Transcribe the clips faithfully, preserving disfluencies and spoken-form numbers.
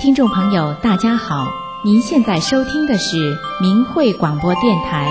听众朋友大家好，您现在收听的是明慧广播电台。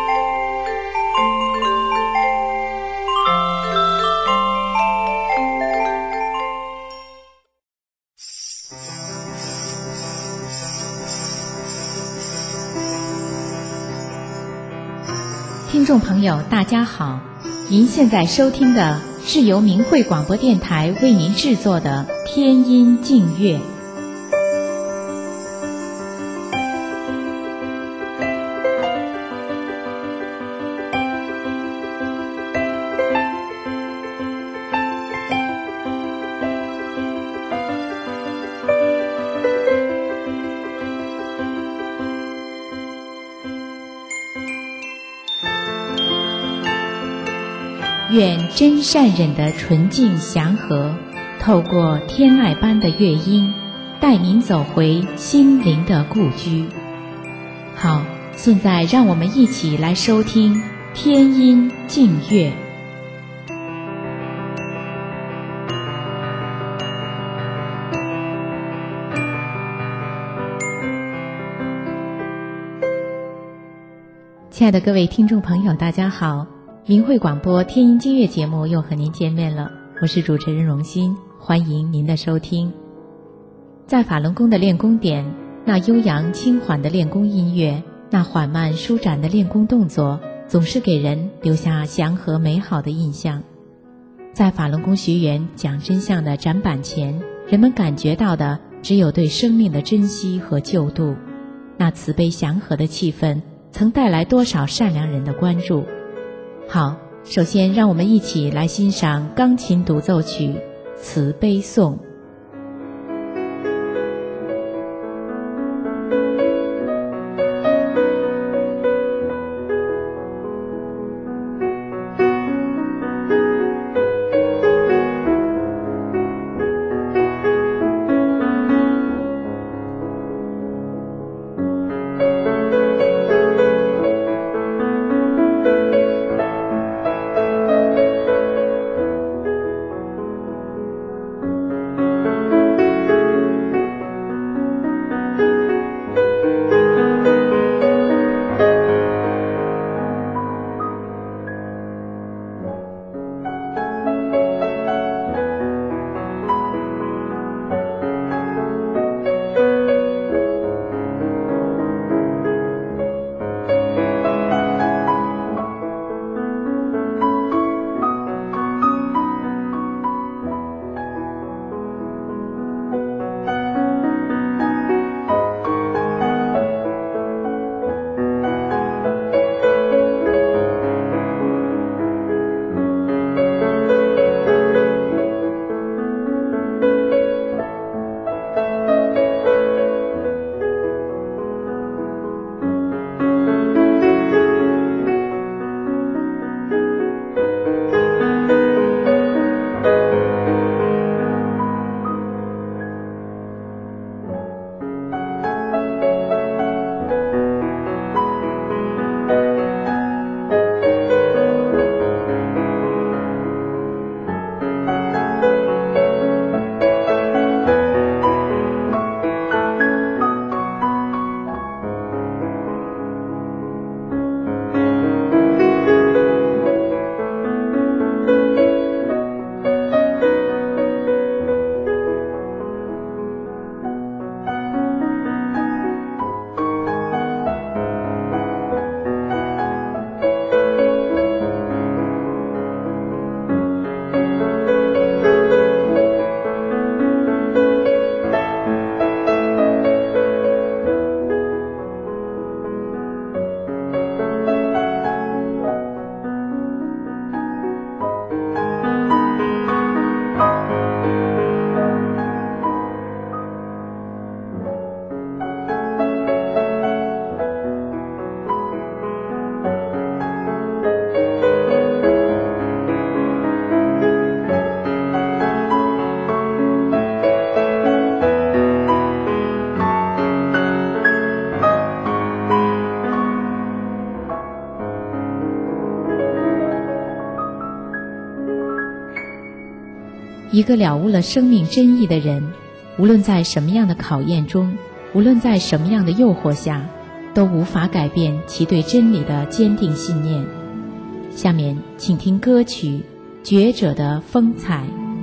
听众朋友大家好，您现在收听的是由明慧广播电台为您制作的天音净乐。愿真善忍的纯净祥和，透过天籁般的乐音，带您走回心灵的故居。好，现在让我们一起来收听天音净乐。亲爱的各位听众朋友大家好，明慧广播天音净乐节目又和您见面了，我是主持人荣心，欢迎您的收听。在法轮功的练功点，那悠扬轻缓的练功音乐，那缓慢舒展的练功动作，总是给人留下祥和美好的印象。在法轮功学员讲真相的展板前，人们感觉到的只有对生命的珍惜和救度。那慈悲祥和的气氛曾带来多少善良人的关注。好，首先让我们一起来欣赏钢琴独奏曲《慈悲颂》。一个了悟了生命真意的人， 无论在什么样的考验中，无论在什么样的诱惑下，都无法改变其对真理的坚定信念。下面请听歌曲《觉者的风采》。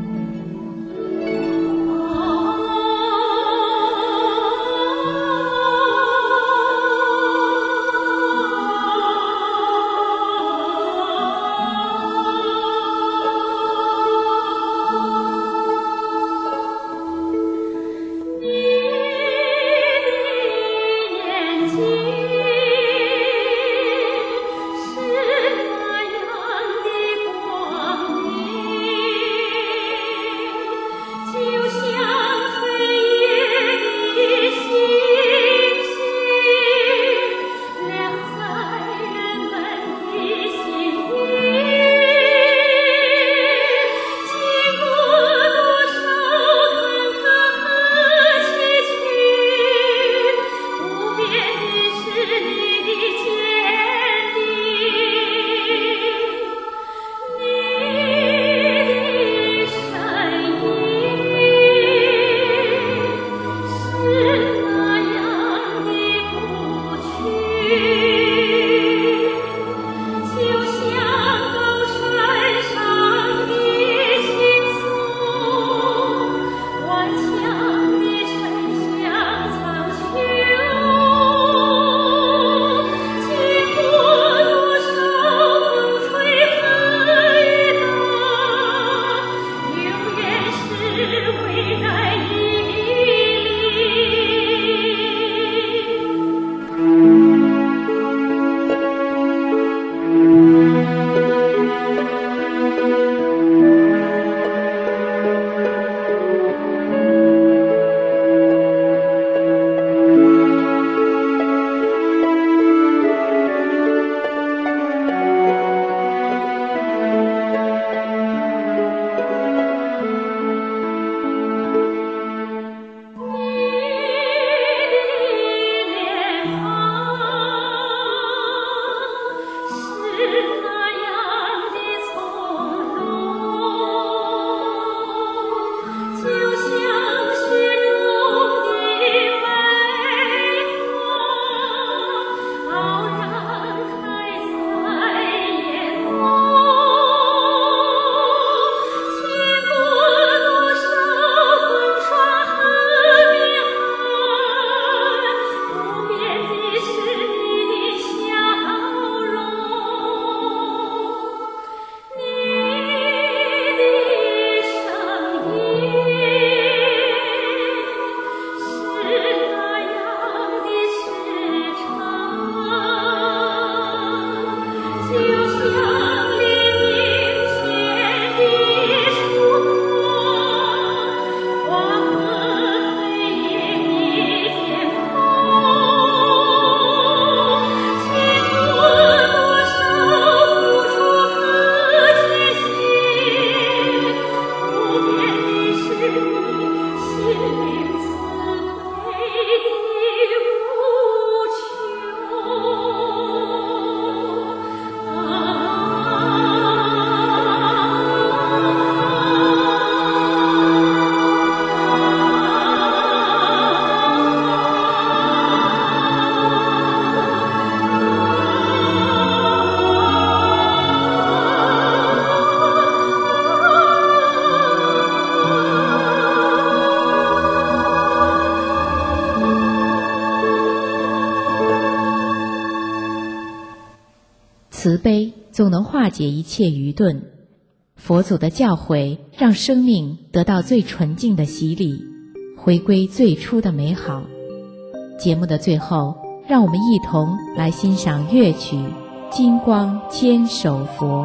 慈悲总能化解一切愚钝，佛祖的教诲让生命得到最纯净的洗礼，回归最初的美好。节目的最后，让我们一同来欣赏乐曲《金光千手佛》。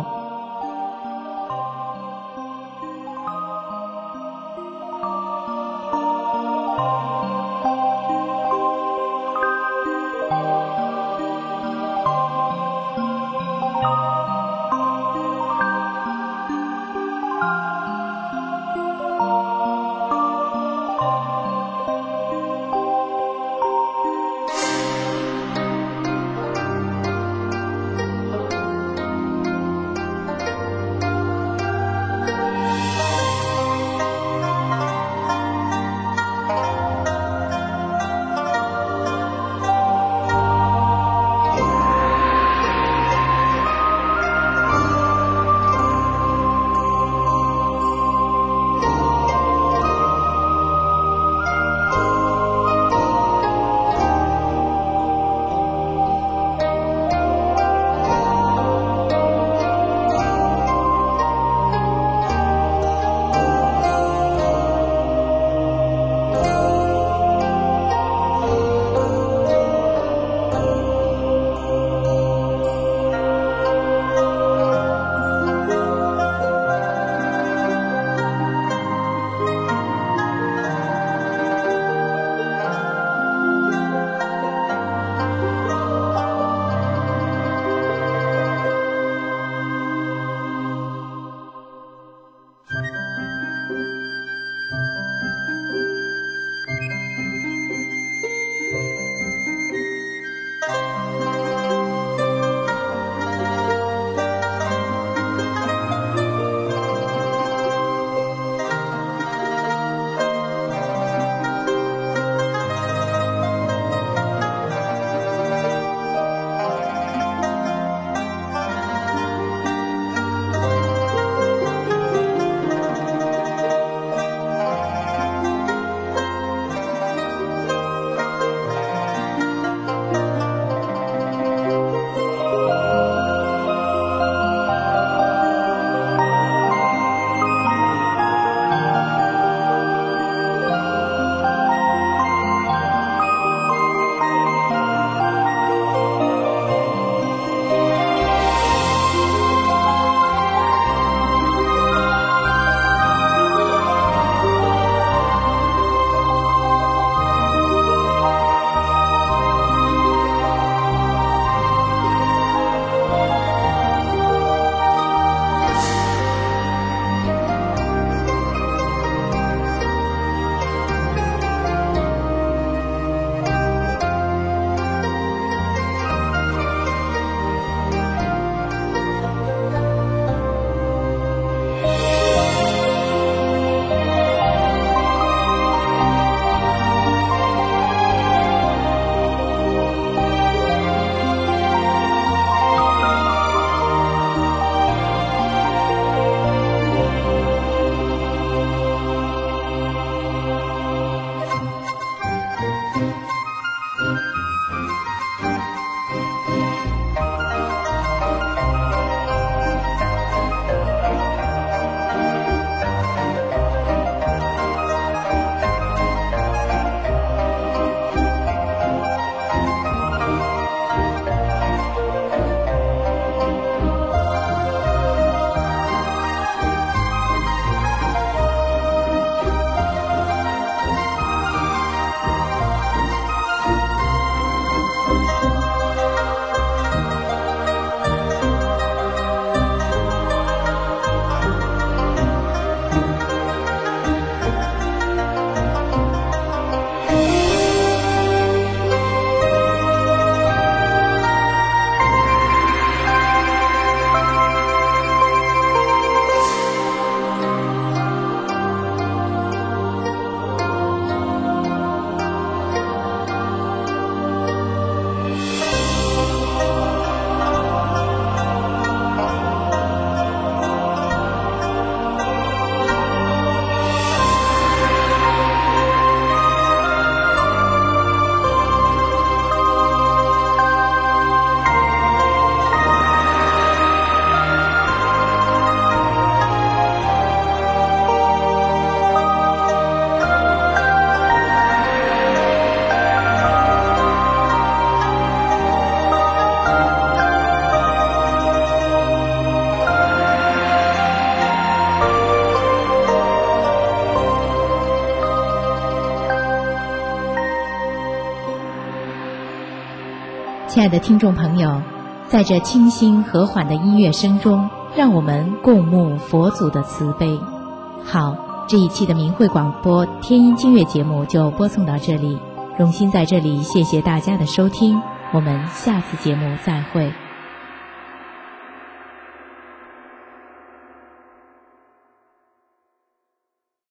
亲爱的听众朋友，在这清新和缓的音乐声中，让我们共沐佛祖的慈悲。好，这一期的明慧广播天音经乐节目就播送到这里，荣心在这里谢谢大家的收听，我们下次节目再会。